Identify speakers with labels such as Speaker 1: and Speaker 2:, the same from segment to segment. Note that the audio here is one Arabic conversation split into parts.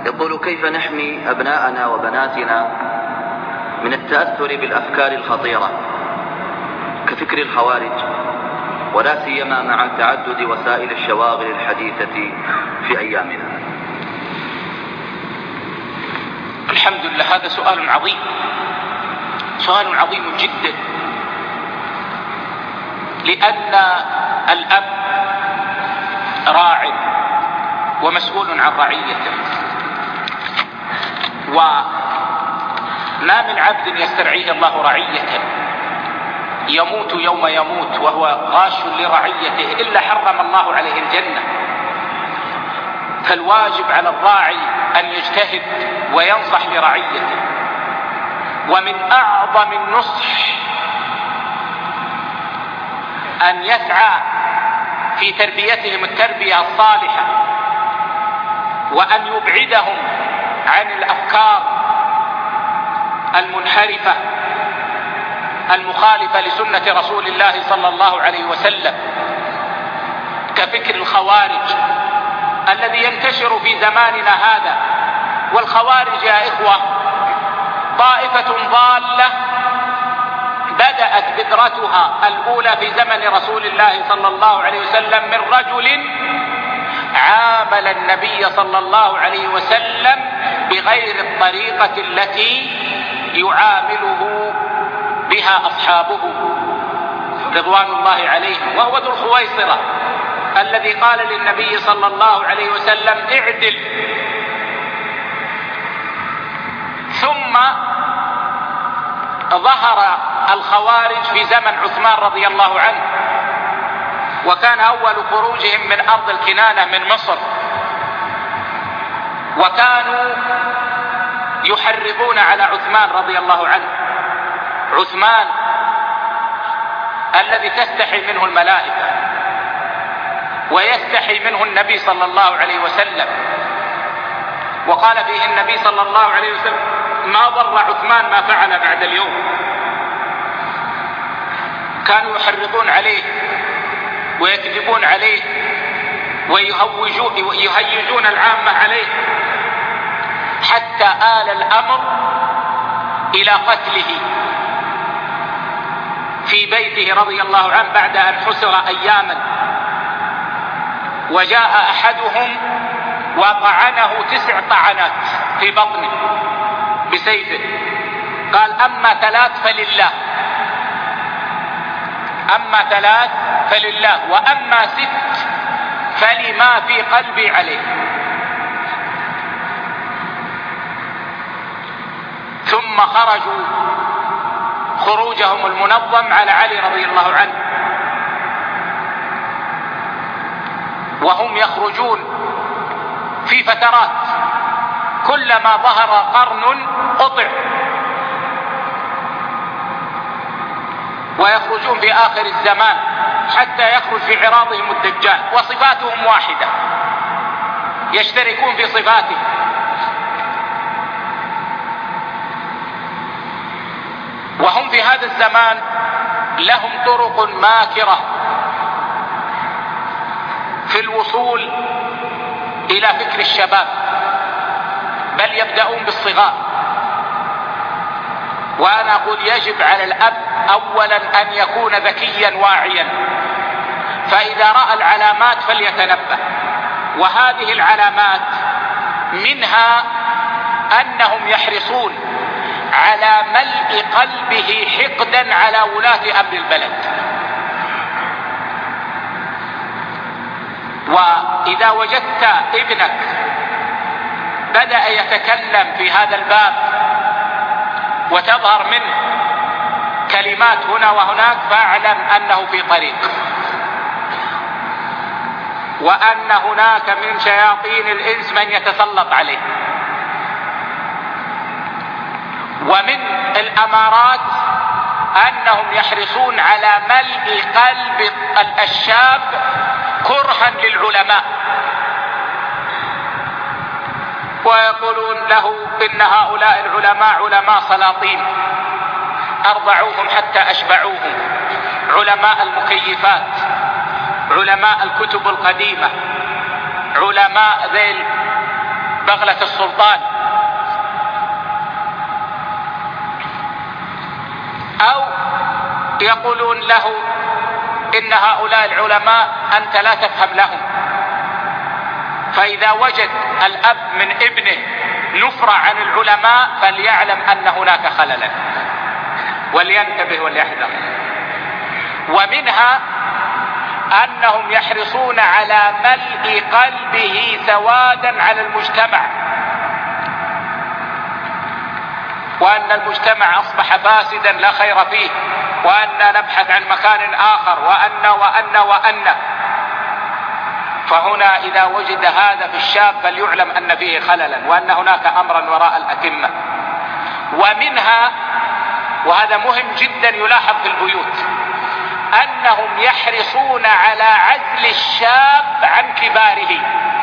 Speaker 1: يقول: كيف نحمي أبناءنا وبناتنا من التأثر بالأفكار الخطيرة كفكر الخوارج، ولا سيما مع تعدد وسائل الشواغل الحديثة في أيامنا؟
Speaker 2: الحمد لله، هذا سؤال عظيم، سؤال عظيم جدا، لأن الأب راع ومسؤول عن رعيته، وما من عبد يسترعيه الله رعية يموت يوم يموت وهو غاش لرعيته إلا حرم الله عليه الجنة. فالواجب على الراعي أن يجتهد وينصح لرعيته، ومن أعظم النصح أن يسعى في تربيتهم التربية الصالحة، وأن يبعدهم عن الأفكار المنحرفة المخالفة لسنة رسول الله صلى الله عليه وسلم، كفكر الخوارج الذي ينتشر في زماننا هذا. والخوارج يا إخوة طائفة ضالة بدأت بذرتها الأولى في زمن رسول الله صلى الله عليه وسلم من رجل عامل النبي صلى الله عليه وسلم بغير الطريقة التي يعامله بها أصحابه رضوان الله عليهم، وهو ذو الخويصرة الذي قال للنبي صلى الله عليه وسلم: اعدل. ثم ظهر الخوارج في زمن عثمان رضي الله عنه، وكان أول خروجهم من أرض الكنانة من مصر، وكانوا يحرضون على عثمان رضي الله عنه، عثمان الذي تستحي منه الملائكة ويستحي منه النبي صلى الله عليه وسلم. وقال فيه النبي صلى الله عليه وسلم: ما ضر عثمان ما فعل بعد اليوم. كانوا يحرضون عليه ويكذبون عليه ويهيجون العامة عليه، حتى آل الأمر إلى قتله في بيته رضي الله عنه بعد أن حسر أياما. وجاء أحدهم وطعنه 9 طعنات في بطنه بسيفه، قال: أما 3 فلله، أما 3 فلله، وأما 6 فلما في قلبي عليه. ثم خرجوا خروجهم المنظم على علي رضي الله عنه، وهم يخرجون في فترات، كلما ظهر قرن قطع، ويخرجون في آخر الزمان حتى يخرج في عراضهم الدجال، وصفاتهم واحدة، يشتركون في صفاته. وهم في هذا الزمان لهم طرق ماكرة في الوصول إلى فكر الشباب، بل يبدأون بالصغار. وأنا أقول يجب على الأب أولا أن يكون ذكيا واعيا، فإذا رأى العلامات فليتنبه. وهذه العلامات منها أنهم يحرصون على ملء قلبه حقدا على ولاة أمر البلد. وإذا وجدت ابنك بدأ يتكلم في هذا الباب وتظهر منه كلمات هنا وهناك، فاعلم أنه في طريق، وأن هناك من شياطين الإنس من يتسلط عليه. ومن الأمارات أنهم يحرصون على ملء قلب الشاب كرها للعلماء، ويقولون له إن هؤلاء العلماء علماء سلاطين، أرضعوهم حتى أشبعوهم، علماء المكيفات، علماء الكتب القديمة، علماء ذيل بغلة السلطان، أو يقولون له إن هؤلاء العلماء أنت لا تفهم لهم. فإذا وجد الأب من ابنه نفرة عن العلماء فليعلم أن هناك خللا، ولينتبه وليحذر. ومنها أنهم يحرصون على ملء قلبه سوادا على المجتمع، وأن المجتمع أصبح فاسدا لا خير فيه، وأن نبحث عن مكان آخر، وأن فهنا إذا وجد هذا في الشاب فليعلم أن فيه خللا، وأن هناك أمرا وراء الأتمة. ومنها، وهذا مهم جدا يلاحظ في البيوت، أنهم يحرصون على عزل الشاب عن كباره،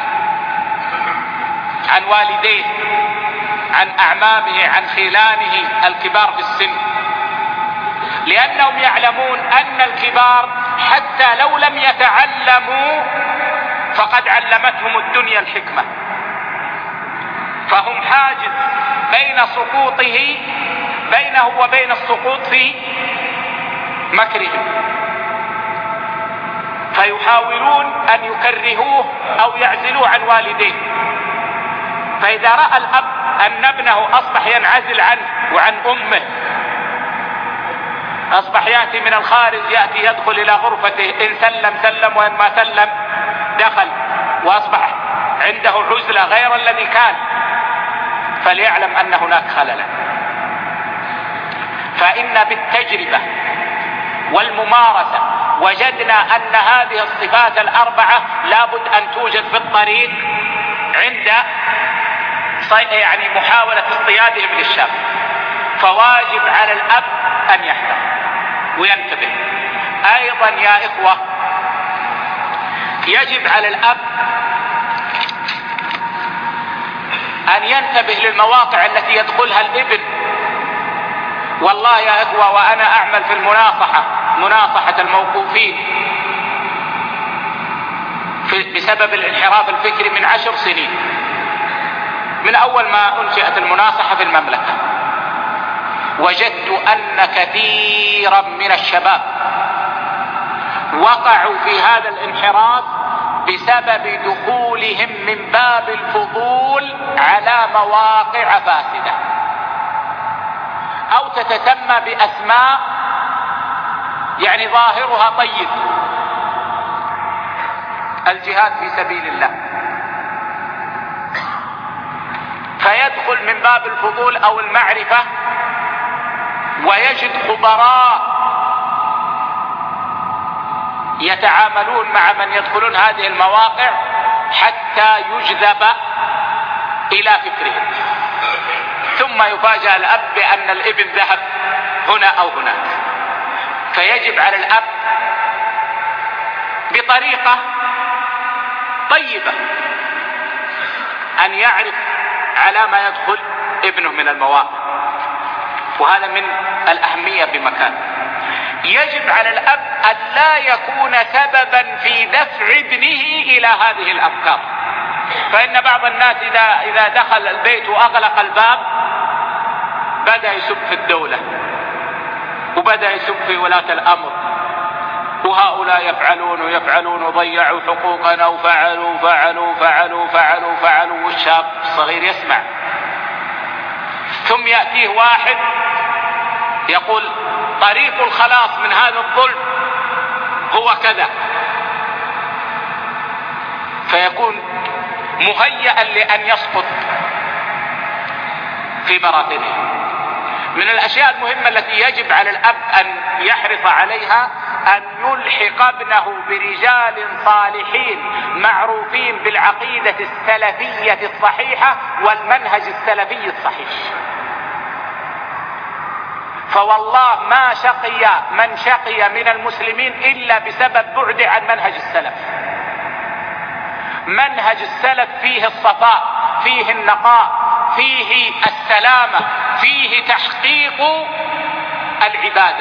Speaker 2: عن والديه، عن أعمامه، عن خلانه الكبار في السن، لأنهم يعلمون أن الكبار حتى لو لم يتعلموا فقد علمتهم الدنيا الحكمة، فهم حاجز بينه وبين السقوط في مكرهم، فيحاولون أن يكرهوه أو يعزلوه عن والديه. فإذا رأى الأب أن ابنه أصبح ينعزل عنه وعن أمه، أصبح يأتي من الخارج، يدخل إلى غرفته، إن سلم وإن ما سلم دخل، وأصبح عنده عزلة غير الذي كان، فليعلم أن هناك خللا. فإن بالتجربة والممارسة وجدنا أن هذه الصفات الأربعة لابد أن توجد في الطريق عند محاولة اصطيادهم للشاب، فواجب على الأب أن يحذر وينتبه. أيضا يا إخوة، يجب على الأب أن ينتبه للمواقع التي يدخلها الابن. والله يا إخوة، وأنا أعمل في مناصحة الموقوفين بسبب الانحراف الفكري من 10 سنين، من أول ما أنشئت المناصحة في المملكة، وجدت أن كثيرا من الشباب وقعوا في هذا الانحراف بسبب دخولهم من باب الفضول على مواقع فاسدة، أو تتسمى بأسماء ظاهرها طيب، الجهاد في سبيل الله، فيدخل من باب الفضول أو المعرفة، ويجد خبراء يتعاملون مع من يدخلون هذه المواقع حتى يجذب إلى فكرهم، ثم يفاجأ الأب بأن الابن ذهب هنا أو هناك. فيجب على الأب بطريقة طيبة أن يعرف على ما يدخل ابنه من المواقع، وهذا من الأهمية بمكان. يجب على الأب أن لا يكون سببا في دفع ابنه إلى هذه الأفكار، فإن بعض الناس إذا دخل البيت وأغلق الباب بدأ يسب في الدولة، وبدأ يسب في ولاة الأمر، وهؤلاء يفعلون وضيعوا حقوقنا وفعلوا، والشاب الصغير يسمع. ثم يأتيه واحد يقول طريق الخلاص من هذا الظلم هو كذا، فيكون مهيئا لأن يسقط في براثنه. من الأشياء المهمة التي يجب على الأب أن يحرص عليها أن يلحق ابنه برجال صالحين معروفين بالعقيدة السلفية الصحيحة والمنهج السلفي الصحيح. فوالله ما شقي من شقي من المسلمين إلا بسبب بعد عن منهج السلف. منهج السلف فيه الصفاء، فيه النقاء، فيه السلامة، فيه تحقيق العبادة.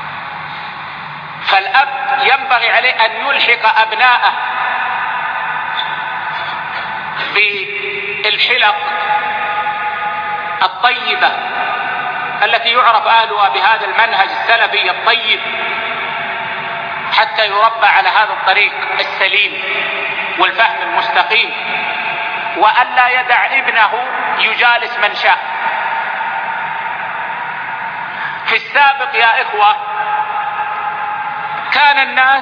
Speaker 2: فالأب ينبغي عليه أن يلحق أبناءه الحلق الطيبة التي يعرف أهلها بهذا المنهج السلفي الطيب حتى يربى على هذا الطريق السليم والفهم المستقيم، وألا يدع ابنه يجالس من شاء. في السابق يا إخوة كان الناس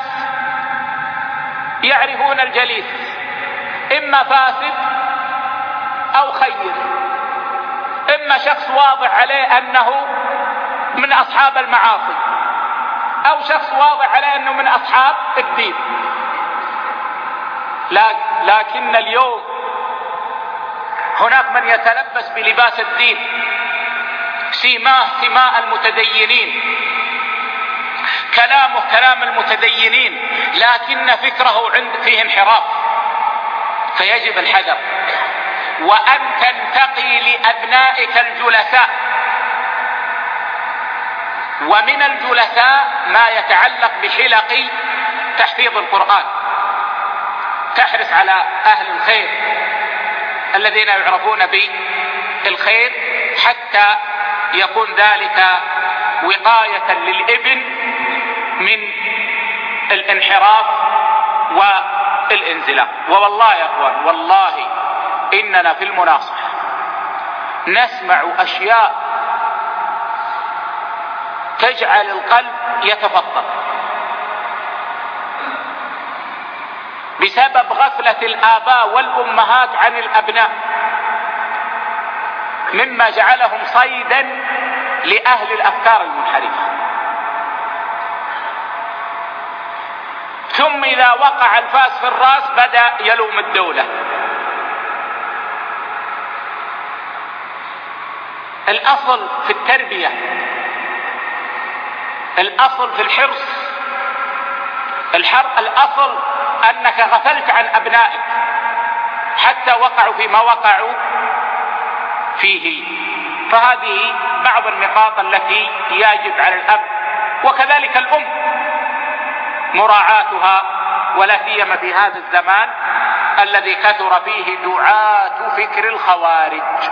Speaker 2: يعرفون الجليس إما فاسد أو خير، إما شخص واضح عليه أنه من أصحاب المعاصي أو شخص واضح عليه أنه من أصحاب الدين. لكن اليوم هناك من يتلبس بلباس الدين، سيماه سماء المتدينين، كلامه كلام المتدينين، لكن فكره فيه انحراف، فيجب الحذر. وأن تنتقي لأبنائك الجلساء، ومن الجلساء ما يتعلق بحلق تحفيظ القرآن. تحرص على أهل الخير الذين يعرفون بالخير حتى يكون ذلك وقاية للابن من الانحراف والانزلاق. والله يا اخوان، والله اننا في المناصحة نسمع اشياء تجعل القلب يتفطر بسبب غفلة الآباء والأمهات عن الأبناء، مما جعلهم صيدا لأهل الأفكار المنحرفة. ثم إذا وقع الفاس في الرأس بدأ يلوم الدولة. الأصل في التربية، الأصل في الحرص، الأصل أنك غفلت عن أبنائك حتى وقعوا فيما وقعوا فيه. فهذه بعض النقاط التي يجب على الأب وكذلك الأم مراعاتها، ولا سيما في هذا الزمان الذي كثر فيه دعاة فكر الخوارج.